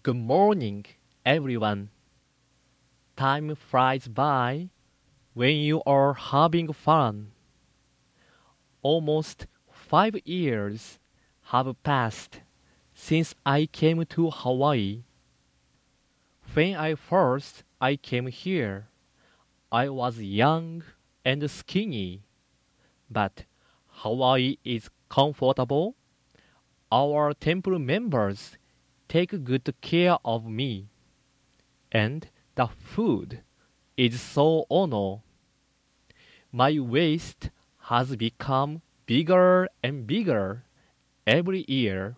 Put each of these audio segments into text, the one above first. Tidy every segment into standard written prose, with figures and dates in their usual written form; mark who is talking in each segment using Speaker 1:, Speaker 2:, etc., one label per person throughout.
Speaker 1: Good morning, everyone. Time flies by when you are having fun. Almost 5 years have passed since I came to Hawaii. When I came here, I was young and skinny, but Hawaii is comfortable. Our temple members take good care of me, and the food is so ono. My waist has become bigger and bigger every year.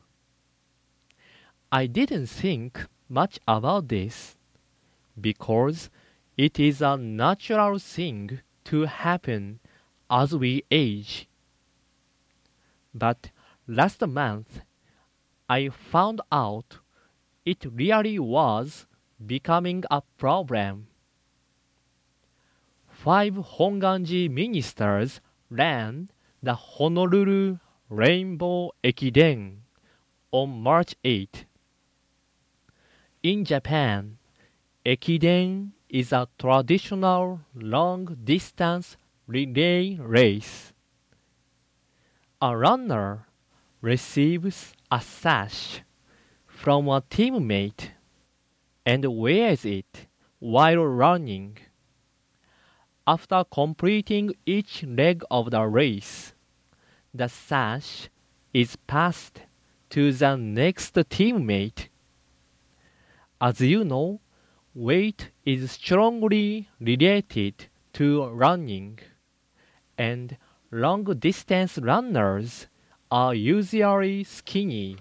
Speaker 1: I didn't think much about this because it is a natural thing to happen as we age. But last month I found out it really was becoming a problem. 5 Honganji ministers ran the Honolulu Rainbow Ekiden on March 8. In Japan, Ekiden is a traditional long-distance relay race. A runner receives a sash from a teammate and wears it while running. After completing each leg of the race, the sash is passed to the next teammate. As you know, weight is strongly related to running, and long distance runners are usually skinny.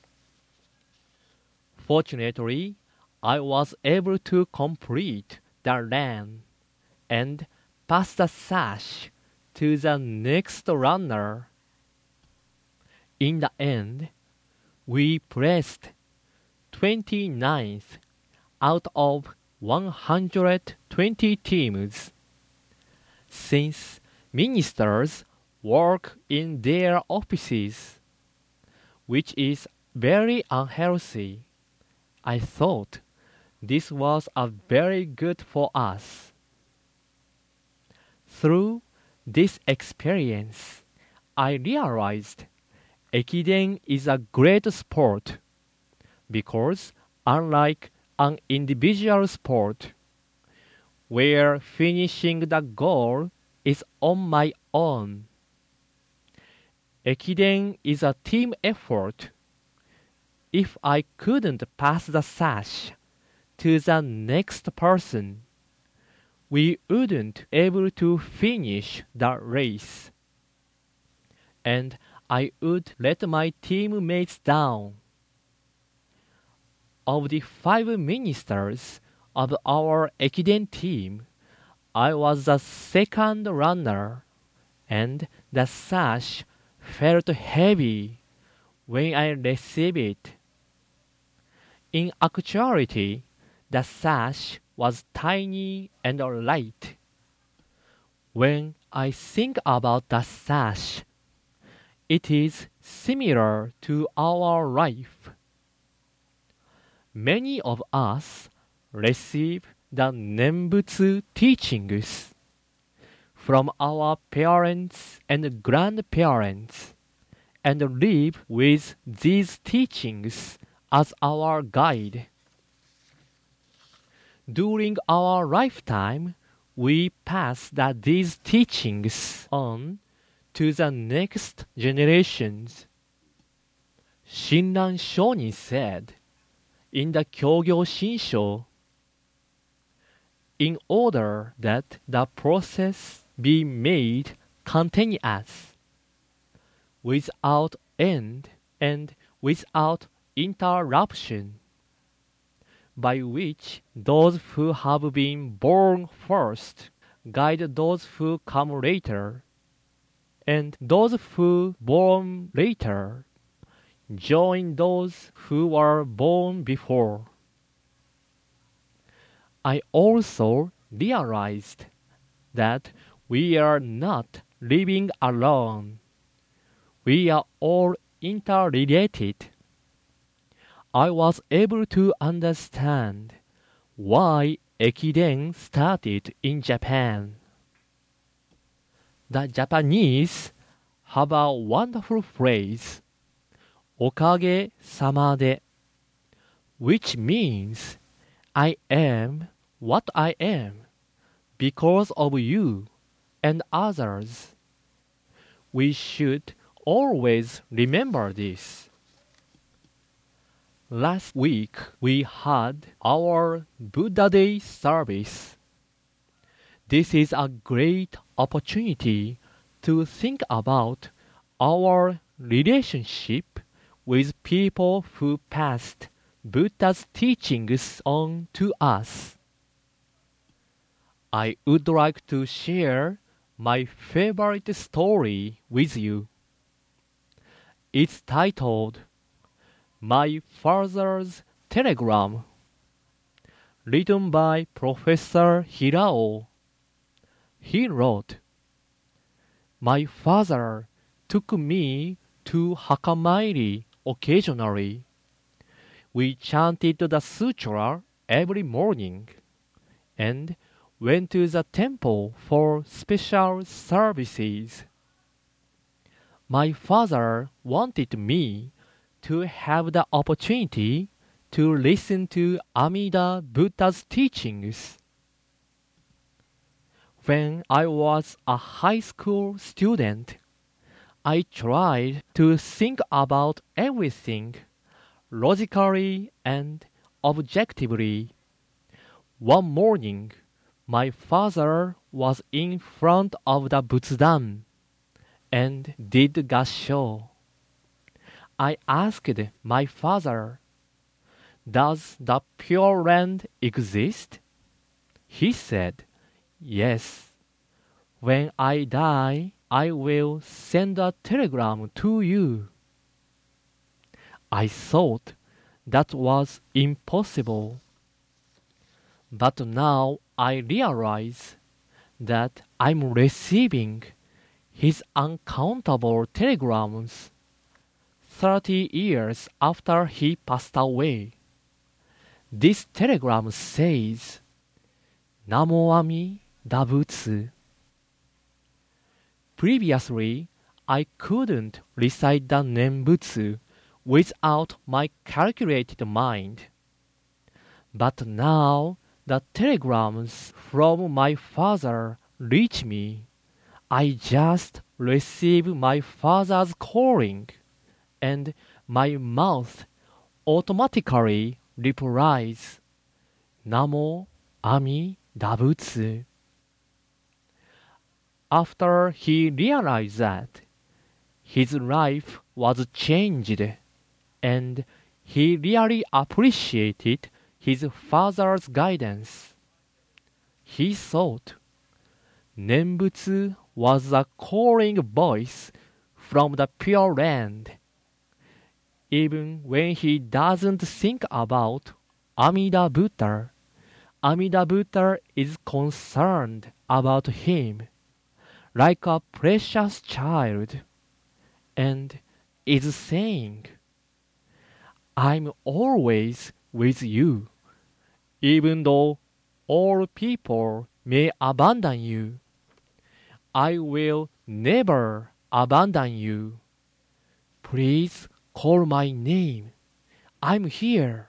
Speaker 1: Fortunately, I was able to complete the run and pass the sash to the next runner. In the end, we placed 29th out of 120 teams. Since ministers work in their offices, which is very unhealthy, I thought this was a very good for us. Through this experience, I realized Ekiden is a great sport because unlike an individual sport where finishing the goal is on my own, Ekiden is a team effort. If I couldn't pass the sash to the next person, we wouldn't able to finish the race, and I would let my teammates down. Of the 5 ministers of our Ekiden team, I was the second runner, and the sash felt heavy when I received it. In actuality, the sash was tiny and light. When I think about the sash, it is similar to our life. Many of us receive the Nembutsu teachings from our parents and grandparents and live with these teachings as our guide. During our lifetime, we pass these teachings on to the next generations. Shinran Shonin said in the Kyogyo Shinsho, in order that the process be made continuous, without end and without interruption, by which those who have been born first guide those who come later, and those who born later join those who were born before. I also realized that we are not living alone. We are all interrelated. I was able to understand why Ekiden started in Japan. The Japanese have a wonderful phrase, おかげさまで, which means I am what I am because of you and others. We should always remember this. Last week we had our Buddha Day service. This is a great opportunity to think about our relationship with people who passed Buddha's teachings on to us. I would like to share my favorite story with you. It's titled My Father's Telegram, written by Professor Hirao. He wrote, My father took me to Hakamairi occasionally. We chanted the sutra every morning and went to the temple for special services. My father wanted me to have the opportunity to listen to Amida Buddha's teachings. When I was a high school student, I tried to think about everything logically and objectively. One morning, my father was in front of the Butsudan and did gassho. I asked my father, Does the Pure Land exist? He said, Yes. When I die, I will send a telegram to you. I thought that was impossible. But now I realize that I'm receiving his uncountable telegrams 30 years after he passed away. This telegram says, Namo Amida Butsu. Previously, I couldn't recite the Nembutsu without my calculated mind. But now the telegrams from my father reach me. I just receive my father's calling, and my mouth automatically replies, Namo Amida Butsu. After he realized that, his life was changed, and he really appreciated his father's guidance. He thought Nembutsu was a calling voice from the Pure Land. Even when he doesn't think about Amida Buddha, Amida Buddha is concerned about him like a precious child, and is saying, I'm always with you, even though all people may abandon you. I will never abandon you. Please call my name. I'm here.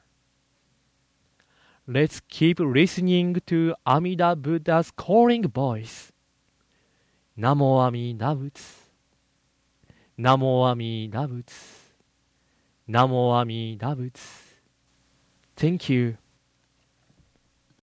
Speaker 1: Let's keep listening to Amida Buddha's calling voice. Namo Amida Butsu. Namo Amida Butsu. Namo Amida Butsu. Thank you.